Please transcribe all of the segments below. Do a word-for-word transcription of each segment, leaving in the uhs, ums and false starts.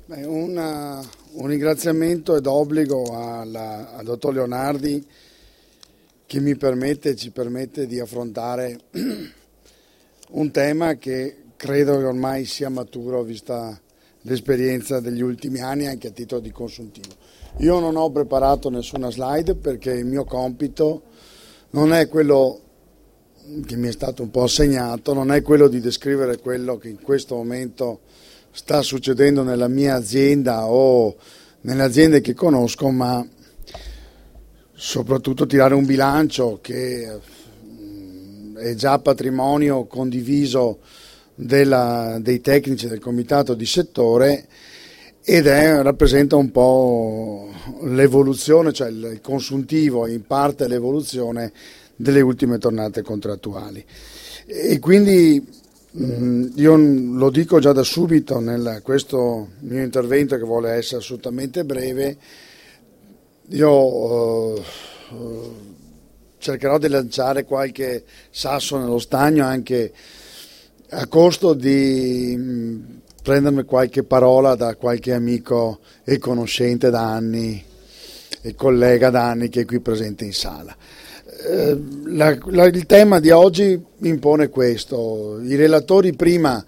Beh, una, un ringraziamento ed obbligo alla, al dottor Leonardi che mi permette, ci permette di affrontare un tema che credo che ormai sia maturo vista l'esperienza degli ultimi anni anche a titolo di consuntivo. Io non ho preparato nessuna slide perché il mio compito non è quello che mi è stato un po' assegnato, non è quello di descrivere quello che in questo momento sta succedendo nella mia azienda o nelle aziende che conosco, ma soprattutto tirare un bilancio che è già patrimonio condiviso della, dei tecnici del comitato di settore ed è, rappresenta un po' l'evoluzione, cioè il consuntivo e in parte l'evoluzione delle ultime tornate contrattuali. E quindi mh, io lo dico già da subito nel questo mio intervento che vuole essere assolutamente breve, io uh, uh, cercherò di lanciare qualche sasso nello stagno anche a costo di mh, prendermi qualche parola da qualche amico e conoscente da anni e collega da anni che è qui presente in sala. Eh, la, la, il tema di oggi impone questo. I relatori prima,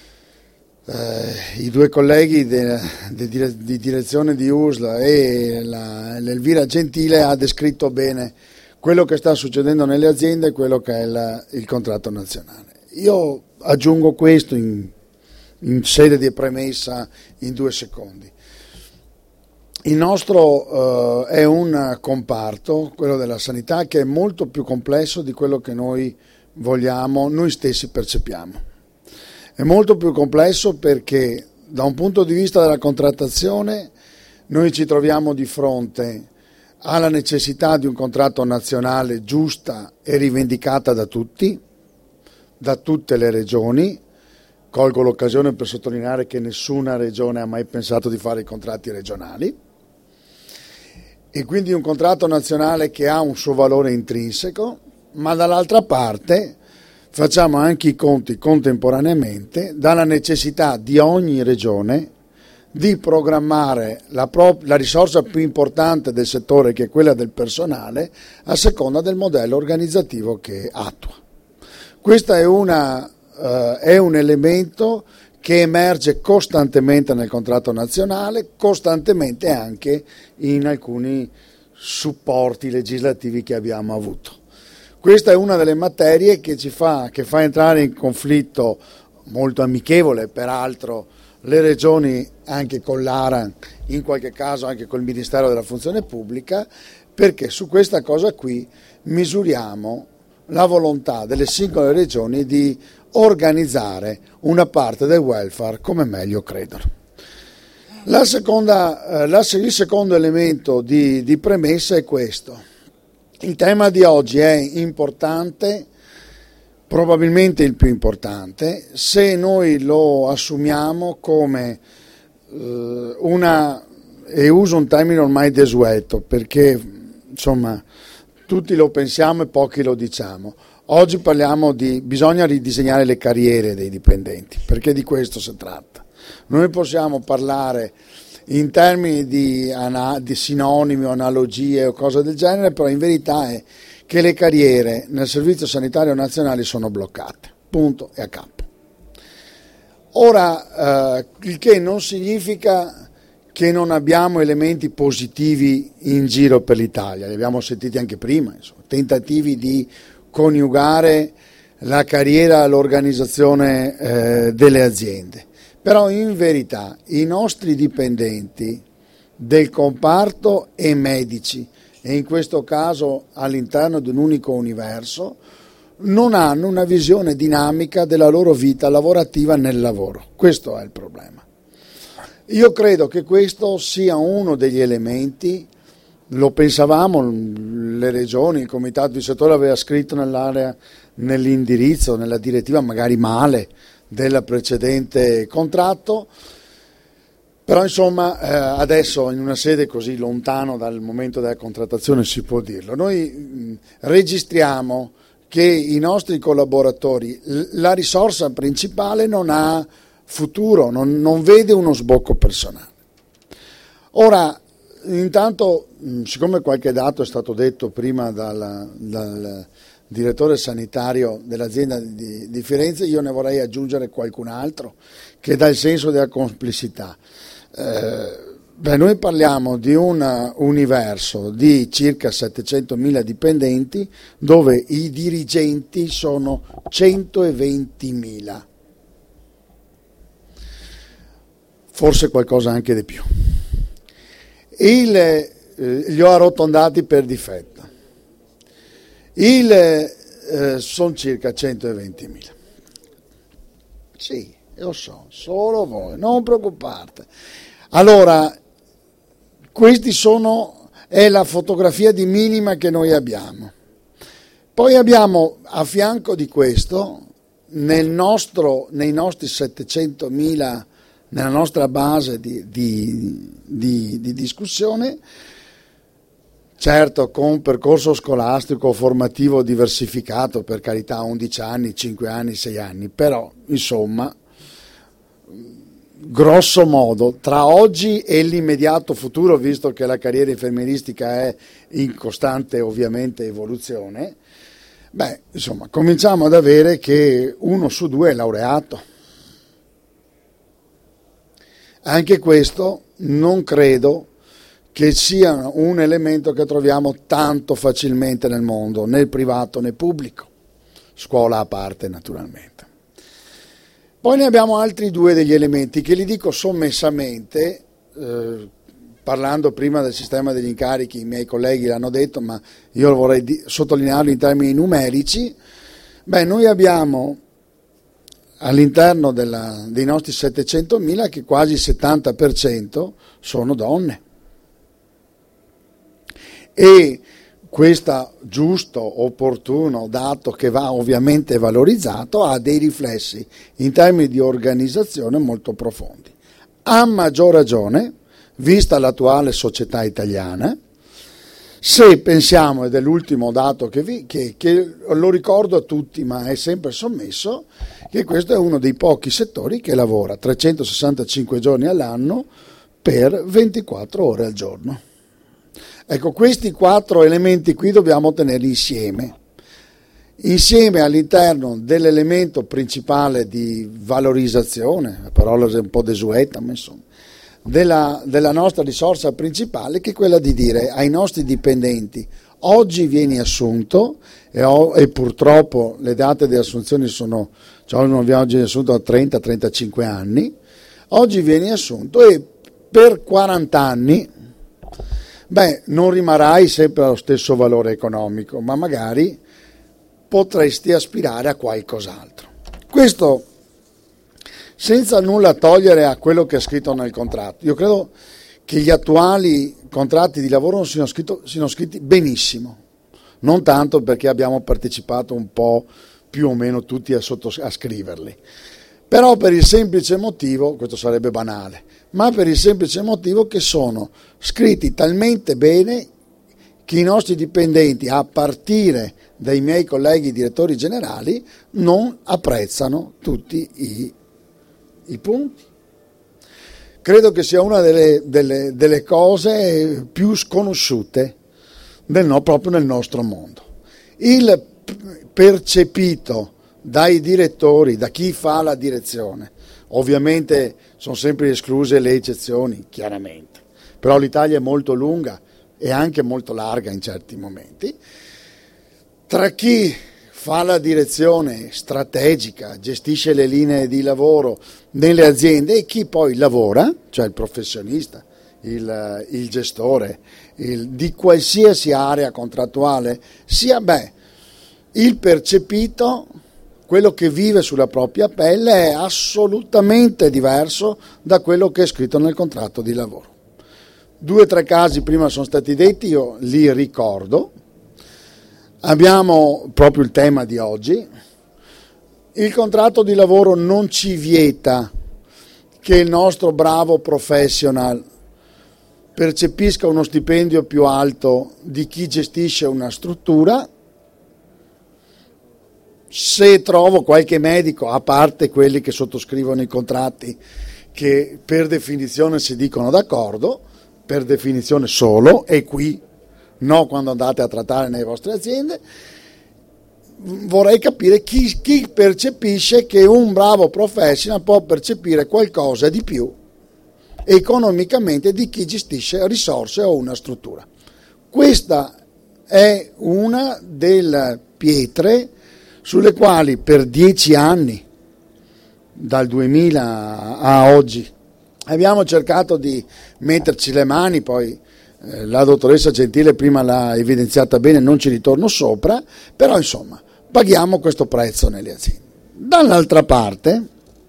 eh, i due colleghi de, de, di direzione di U S L e la, l'Elvira Gentile ha descritto bene quello che sta succedendo nelle aziende e quello che è la, il contratto nazionale. Io aggiungo questo in, in sede di premessa in due secondi. Il nostro uh, è un comparto, quello della sanità, che è molto più complesso di quello che noi vogliamo, noi stessi percepiamo. È molto più complesso perché da un punto di vista della contrattazione noi ci troviamo di fronte alla necessità di un contratto nazionale giusta e rivendicata da tutti, da tutte le regioni. Colgo l'occasione per sottolineare che nessuna regione ha mai pensato di fare i contratti regionali. E quindi un contratto nazionale che ha un suo valore intrinseco, ma dall'altra parte facciamo anche i conti contemporaneamente dalla necessità di ogni regione di programmare la, pro- la risorsa più importante del settore, che è quella del personale, a seconda del modello organizzativo che attua. Questo è, una, uh, è un elemento che emerge costantemente nel contratto nazionale, costantemente anche in alcuni supporti legislativi che abbiamo avuto. Questa è una delle materie che ci fa, che fa entrare in conflitto molto amichevole, peraltro, le regioni anche con l'ARAN, in qualche caso anche col Ministero della Funzione Pubblica, perché su questa cosa qui misuriamo la volontà delle singole regioni di organizzare una parte del welfare come meglio credono. La seconda, eh, la, il secondo elemento di, di premessa è questo. Il tema di oggi è importante, probabilmente il più importante, se noi lo assumiamo come eh, una, e uso un termine ormai desueto, perché insomma tutti lo pensiamo e pochi lo diciamo. Oggi parliamo di bisogna ridisegnare le carriere dei dipendenti, perché di questo si tratta. Noi possiamo parlare in termini di, ana, di sinonimi o analogie o cose del genere, però in verità è che le carriere nel Servizio Sanitario Nazionale sono bloccate, punto e a capo. Ora, eh, il che non significa che non abbiamo elementi positivi in giro per l'Italia, li abbiamo sentiti anche prima, insomma, tentativi di coniugare la carriera all'organizzazione eh, delle aziende. Però in verità i nostri dipendenti del comparto e medici, e in questo caso all'interno di un unico universo, non hanno una visione dinamica della loro vita lavorativa nel lavoro. Questo è il problema. Io credo che questo sia uno degli elementi. Lo pensavamo, le regioni, il comitato di settore aveva scritto nell'area, nell'indirizzo, nella direttiva, magari male, del precedente contratto, però insomma eh, adesso in una sede così lontano dal momento della contrattazione si può dirlo. Noi mh, registriamo che i nostri collaboratori, l- la risorsa principale non ha futuro, non, non vede uno sbocco personale. Ora, intanto, siccome qualche dato è stato detto prima dal, dal direttore sanitario dell'azienda di, di Firenze, io ne vorrei aggiungere qualcun altro che dà il senso della complessità. Eh, beh, noi parliamo di un universo di circa settecentomila dipendenti dove i dirigenti sono centoventimila, forse qualcosa anche di più. Il, eh, li ho arrotondati per difetto. Il, eh, sono circa centoventimila. Sì, lo so, solo voi, non preoccupate. Allora, questi sono, è la fotografia di minima che noi abbiamo. Poi abbiamo a fianco di questo, nel nostro, nei nostri settecentomila, nella nostra base di, di, di, di discussione, certo con un percorso scolastico formativo diversificato, per carità, undici anni, cinque anni, sei anni, però insomma, grosso modo, tra oggi e l'immediato futuro, visto che la carriera infermieristica è in costante ovviamente evoluzione, beh, insomma, cominciamo ad avere che uno su due è laureato. Anche questo non credo che sia un elemento che troviamo tanto facilmente nel mondo, né privato né pubblico, scuola a parte naturalmente. Poi ne abbiamo altri due degli elementi che li dico sommessamente, eh, parlando prima del sistema degli incarichi, i miei colleghi l'hanno detto, ma io vorrei di- sottolinearlo in termini numerici. Beh, noi abbiamo all'interno della, dei nostri settecentomila che quasi il settanta per cento sono donne. E questo giusto, opportuno dato che va ovviamente valorizzato ha dei riflessi in termini di organizzazione molto profondi. A maggior ragione, vista l'attuale società italiana, se pensiamo, ed è l'ultimo dato che, vi, che, che lo ricordo a tutti ma è sempre sommesso, che questo è uno dei pochi settori che lavora trecentosessantacinque giorni all'anno per ventiquattro ore al giorno. Ecco, questi quattro elementi qui dobbiamo tenerli insieme, insieme all'interno dell'elemento principale di valorizzazione, la parola è un po' desueta, ma insomma, della, della nostra risorsa principale, che è quella di dire ai nostri dipendenti: oggi vieni assunto, e, ho, e purtroppo le date di assunzione sono, cioè non abbiamo oggi assunto a trenta trentacinque anni, oggi vieni assunto e per quaranta anni, beh, non rimarrai sempre allo stesso valore economico, ma magari potresti aspirare a qualcos'altro. Questo senza nulla togliere a quello che è scritto nel contratto. Io credo che gli attuali contratti di lavoro non siano, scritto, siano scritti benissimo, non tanto perché abbiamo partecipato un po' più o meno tutti a, sottos- a scriverli, però per il semplice motivo, questo sarebbe banale, ma per il semplice motivo che sono scritti talmente bene che i nostri dipendenti, a partire dai miei colleghi direttori generali, non apprezzano tutti i, i punti. Credo che sia una delle, delle, delle cose più sconosciute del, no, proprio nel nostro mondo. Il percepito dai direttori, da chi fa la direzione, ovviamente sono sempre escluse le eccezioni, chiaramente, però l'Italia è molto lunga e anche molto larga in certi momenti. Tra chi fa la direzione strategica, gestisce le linee di lavoro nelle aziende e chi poi lavora, cioè il professionista, il, il gestore, il, di qualsiasi area contrattuale, sia beh, il percepito, quello che vive sulla propria pelle, è assolutamente diverso da quello che è scritto nel contratto di lavoro. Due o tre casi prima sono stati detti, io li ricordo. Abbiamo proprio il tema di oggi. Il contratto di lavoro non ci vieta che il nostro bravo professional percepisca uno stipendio più alto di chi gestisce una struttura, se trovo qualche medico, a parte quelli che sottoscrivono i contratti, che per definizione si dicono d'accordo, per definizione solo, e qui no quando andate a trattare nelle vostre aziende, vorrei capire chi, chi percepisce che un bravo professional può percepire qualcosa di più economicamente di chi gestisce risorse o una struttura. Questa è una delle pietre sulle quali per dieci anni, dal duemila a oggi, abbiamo cercato di metterci le mani, poi eh, la dottoressa Gentile prima l'ha evidenziata bene, non ci ritorno sopra, però insomma paghiamo questo prezzo nelle aziende. Dall'altra parte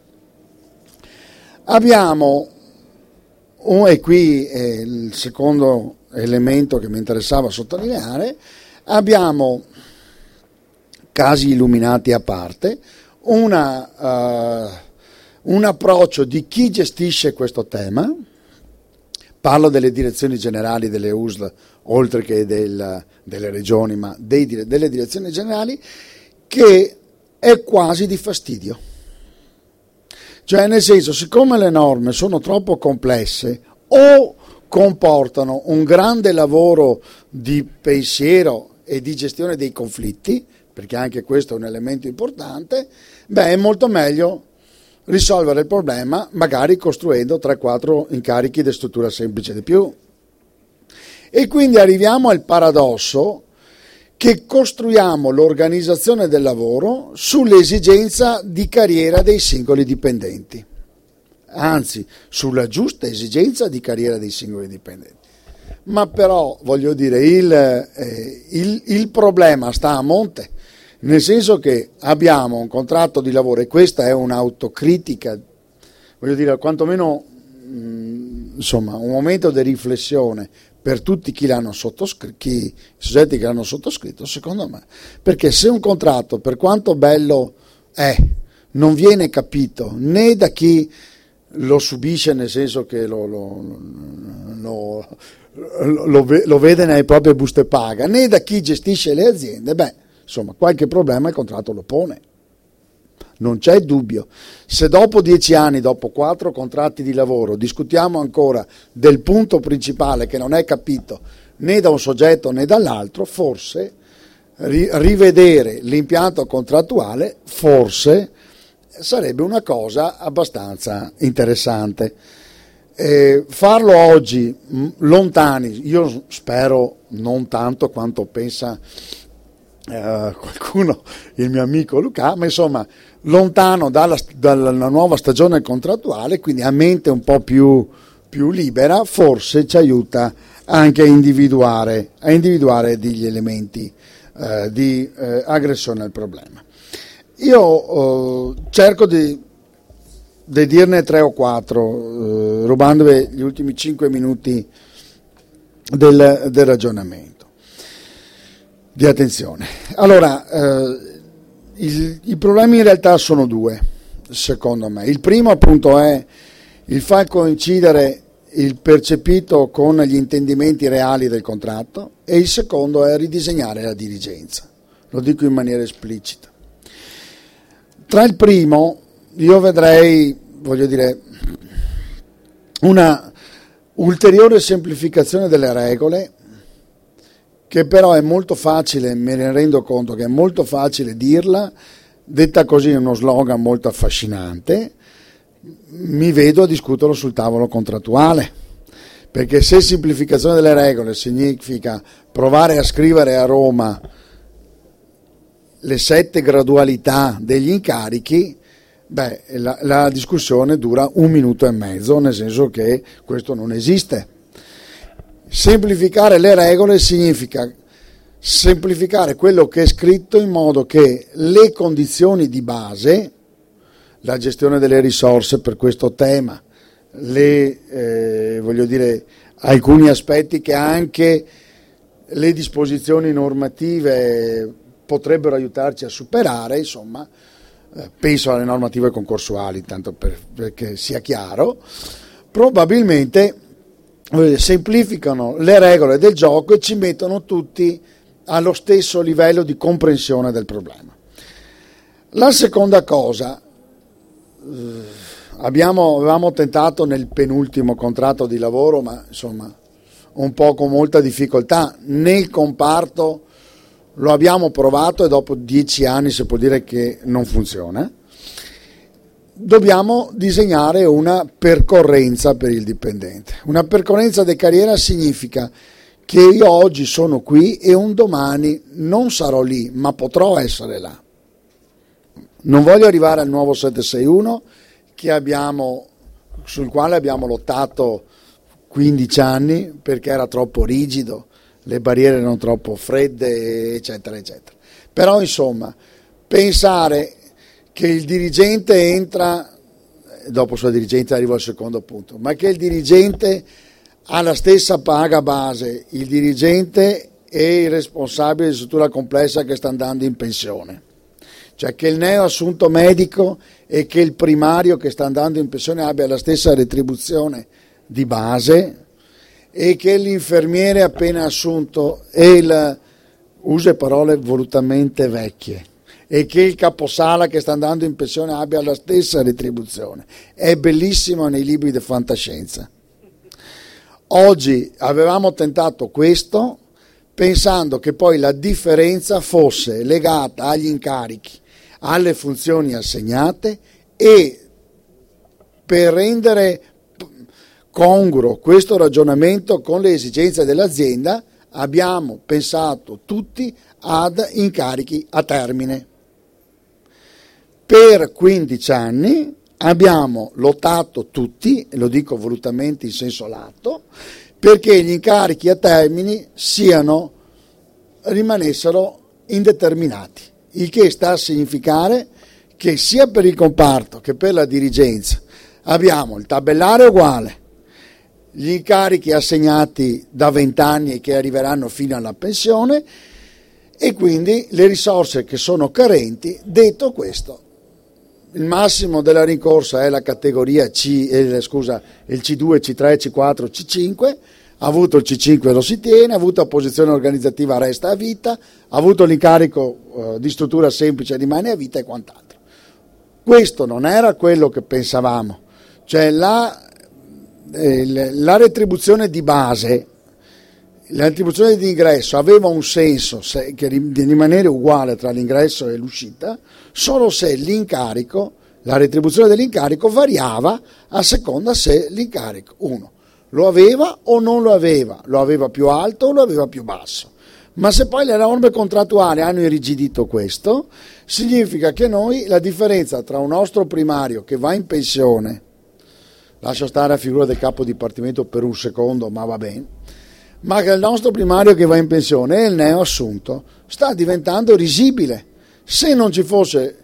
abbiamo, un, e qui è il secondo elemento che mi interessava sottolineare, abbiamo, casi illuminati a parte, una, uh, un approccio di chi gestisce questo tema, parlo delle direzioni generali delle U S L, oltre che del, delle regioni, ma dei, delle direzioni generali, che è quasi di fastidio. Cioè, nel senso, siccome le norme sono troppo complesse o comportano un grande lavoro di pensiero e di gestione dei conflitti, perché anche questo è un elemento importante, beh, è molto meglio risolvere il problema magari costruendo tre quattro incarichi di struttura semplice di più. E quindi arriviamo al paradosso che costruiamo l'organizzazione del lavoro sull'esigenza di carriera dei singoli dipendenti, anzi sulla giusta esigenza di carriera dei singoli dipendenti. Ma però, voglio dire, il, eh, il, il problema sta a monte, nel senso che abbiamo un contratto di lavoro, e questa è un'autocritica, voglio dire, quantomeno mh, insomma, un momento di riflessione per tutti chi l'hanno sottoscritto, chi, i soggetti che l'hanno sottoscritto, secondo me, perché se un contratto, per quanto bello è, non viene capito né da chi lo subisce, nel senso che lo, lo, lo, lo, lo vede nelle proprie buste paga, né da chi gestisce le aziende, beh, insomma, qualche problema il contratto lo pone. Non c'è dubbio. Se dopo dieci anni, dopo quattro contratti di lavoro, discutiamo ancora del punto principale che non è capito né da un soggetto né dall'altro, forse ri- rivedere l'impianto contrattuale, forse sarebbe una cosa abbastanza interessante. Eh, farlo oggi, mh, lontani, io spero non tanto quanto pensa eh, qualcuno, il mio amico Luca, ma insomma lontano dalla, dalla nuova stagione contrattuale, quindi a mente un po' più, più libera, forse ci aiuta anche a individuare, a individuare degli elementi eh, di eh, aggressione al problema. Io eh, cerco di, di dirne tre o quattro, eh, rubandovi gli ultimi cinque minuti del, del ragionamento, di attenzione. Allora, eh, il, i problemi in realtà sono due, secondo me. Il primo appunto è il far coincidere il percepito con gli intendimenti reali del contratto, e il secondo è ridisegnare la dirigenza, lo dico in maniera esplicita. Tra il primo io vedrei, voglio dire, una ulteriore semplificazione delle regole, che però è molto facile, me ne rendo conto che è molto facile dirla, detta così è uno slogan molto affascinante, mi vedo a discuterlo sul tavolo contrattuale, perché se semplificazione delle regole significa provare a scrivere a Roma le sette gradualità degli incarichi, beh, la, la discussione dura un minuto e mezzo, nel senso che questo non esiste. Semplificare le regole significa semplificare quello che è scritto in modo che le condizioni di base, la gestione delle risorse per questo tema, le, eh, voglio dire, alcuni aspetti che anche le disposizioni normative potrebbero aiutarci a superare, insomma, eh, penso alle normative concorsuali, tanto per, perché sia chiaro, probabilmente eh, semplificano le regole del gioco e ci mettono tutti allo stesso livello di comprensione del problema. La seconda cosa, eh, abbiamo, avevamo tentato nel penultimo contratto di lavoro, ma insomma un po' con molta difficoltà, nel comparto lo abbiamo provato e dopo dieci anni si può dire che non funziona. Dobbiamo disegnare una percorrenza per il dipendente. Una percorrenza di carriera significa che io oggi sono qui e un domani non sarò lì, ma potrò essere là. Non voglio arrivare al nuovo sette sei uno che abbiamo, sul quale abbiamo lottato quindici anni perché era troppo rigido, le barriere erano troppo fredde, eccetera, eccetera. Però insomma, pensare che il dirigente entra, dopo sulla dirigente arrivo al secondo punto, ma che il dirigente ha la stessa paga base, il dirigente e il responsabile di struttura complessa che sta andando in pensione. Cioè che il neo assunto medico e che il primario che sta andando in pensione abbia la stessa retribuzione di base e che l'infermiere appena assunto e il, uso parole volutamente vecchie, e che il caposala che sta andando in pensione abbia la stessa retribuzione. È bellissimo nei libri di fantascienza. Oggi avevamo tentato questo pensando che poi la differenza fosse legata agli incarichi, alle funzioni assegnate, e per rendere congruo questo ragionamento con le esigenze dell'azienda abbiamo pensato tutti ad incarichi a termine. Per quindici anni abbiamo lottato tutti, e lo dico volutamente in senso lato, perché gli incarichi a termine siano, rimanessero indeterminati, il che sta a significare che sia per il comparto che per la dirigenza abbiamo il tabellare uguale, gli incarichi assegnati da venti anni e che arriveranno fino alla pensione, e quindi le risorse che sono carenti. Detto questo, il massimo della rincorsa è la categoria C, eh, scusa, il C due, C tre, C quattro, C cinque, ha avuto il C cinque lo si tiene, ha avuto la posizione organizzativa resta a vita, ha avuto l'incarico eh, di struttura semplice rimane a vita e quant'altro. Questo non era quello che pensavamo, cioè la, eh, la retribuzione di base, la retribuzione di ingresso aveva un senso se, che di rimanere uguale tra l'ingresso e l'uscita solo se l'incarico, la retribuzione dell'incarico variava a seconda se l'incarico, uno, lo aveva o non lo aveva, lo aveva più alto o lo aveva più basso. Ma se poi le norme contrattuali hanno irrigidito questo, significa che noi la differenza tra un nostro primario che va in pensione, lascio stare la figura del capo dipartimento per un secondo, ma va bene, ma che il nostro primario che va in pensione e il neo assunto sta diventando risibile. Se non ci fosse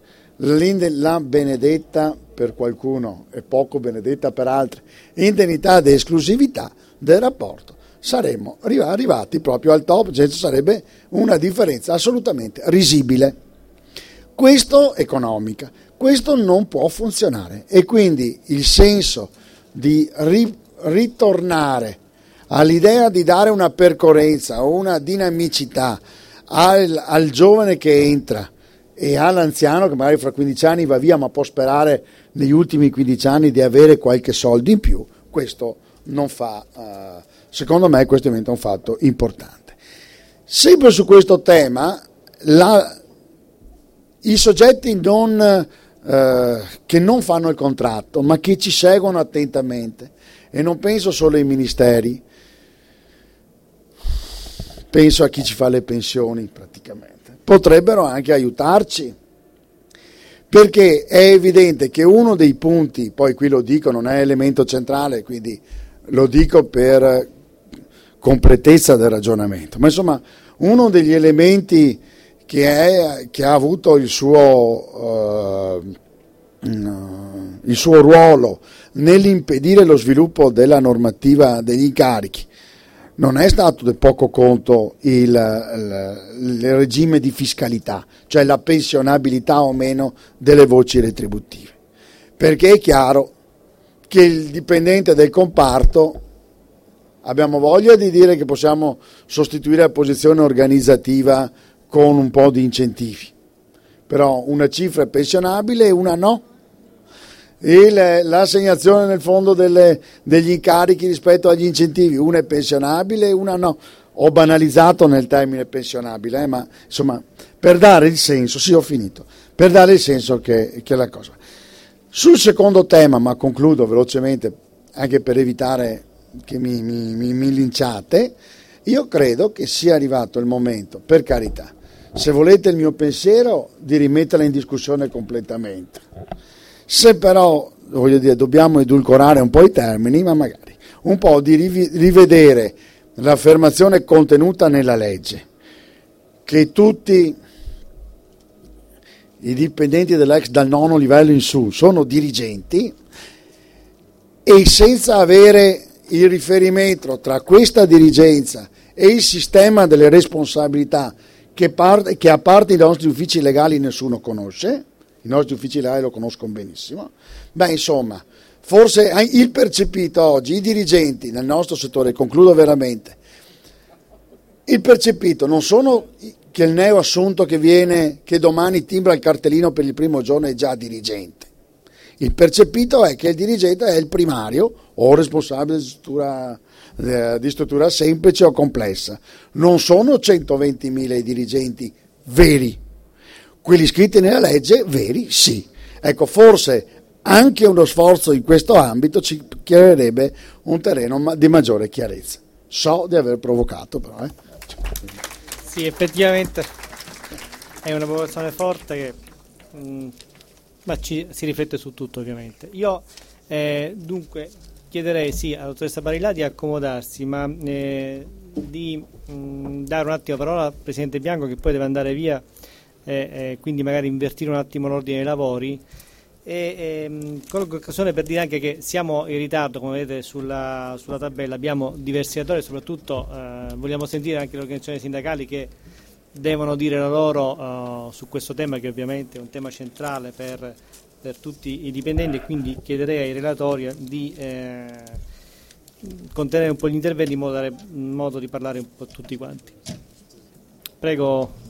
la benedetta per qualcuno e poco benedetta per altri indennità di esclusività del rapporto, saremmo arrivati proprio al top, cioè sarebbe una differenza assolutamente risibile. Questo economica, questo non può funzionare, e quindi il senso di ri- ritornare all'idea di dare una percorrenza o una dinamicità al, al giovane che entra e all'anziano che magari fra quindici anni va via ma può sperare negli ultimi quindici anni di avere qualche soldo in più, questo non fa, uh, secondo me questo diventa un fatto importante. Sempre su questo tema, la, i soggetti non, uh, che non fanno il contratto ma che ci seguono attentamente, e non penso solo ai ministeri, penso a chi ci fa le pensioni praticamente, potrebbero anche aiutarci, perché è evidente che uno dei punti, poi qui lo dico, non è elemento centrale, quindi lo dico per completezza del ragionamento, ma insomma uno degli elementi che, è, che ha avuto il suo, uh, il suo ruolo nell'impedire lo sviluppo della normativa degli incarichi non è stato di poco conto il, il, il regime di fiscalità, cioè la pensionabilità o meno delle voci retributive, perché è chiaro che il dipendente del comparto, abbiamo voglia di dire che possiamo sostituire la posizione organizzativa con un po' di incentivi, però una cifra è pensionabile e una no. E l'assegnazione nel fondo delle, degli incarichi rispetto agli incentivi, una è pensionabile e una no. Ho banalizzato nel termine pensionabile, eh, ma insomma per dare il senso, sì ho finito, per dare il senso che, che è la cosa. Sul secondo tema, ma concludo velocemente anche per evitare che mi, mi, mi, mi linciate, io credo che sia arrivato il momento, per carità, se volete il mio pensiero, di rimetterla in discussione completamente. Se però, voglio dire, dobbiamo edulcorare un po' i termini, ma magari un po' di rivedere l'affermazione contenuta nella legge, che tutti i dipendenti dell'ex dal nono livello in su sono dirigenti, e senza avere il riferimento tra questa dirigenza e il sistema delle responsabilità che, parte, che a parte i nostri uffici legali nessuno conosce, i nostri uffici legali lo conoscono benissimo, beh insomma, forse il percepito oggi, i dirigenti nel nostro settore, concludo veramente, il percepito non sono che il neo assunto che viene, che domani timbra il cartellino per il primo giorno è già dirigente. Il percepito è che il dirigente è il primario o responsabile di struttura, di struttura semplice o complessa. Non sono centoventimila i dirigenti veri. Quelli scritti nella legge, veri, sì. Ecco, forse anche uno sforzo in questo ambito ci chiarerebbe un terreno di maggiore chiarezza. So di aver provocato, però. Eh. Sì, effettivamente è una provocazione forte che mh, ma ci, si riflette su tutto, ovviamente. Io eh, dunque chiederei sì alla dottoressa Barilà di accomodarsi, ma eh, di mh, dare un attimo la parola al Presidente Bianco, che poi deve andare via, eh, eh, quindi magari invertire un attimo l'ordine dei lavori. E ehm, colgo l'occasione per dire anche che siamo in ritardo, come vedete sulla, sulla tabella, abbiamo diversi relatori, soprattutto eh, vogliamo sentire anche le organizzazioni sindacali che devono dire la loro uh, su questo tema, che ovviamente è un tema centrale per, per tutti i dipendenti, e quindi chiederei ai relatori di eh, contenere un po' gli interventi in modo, da dare, in modo di parlare un po' tutti quanti. Prego.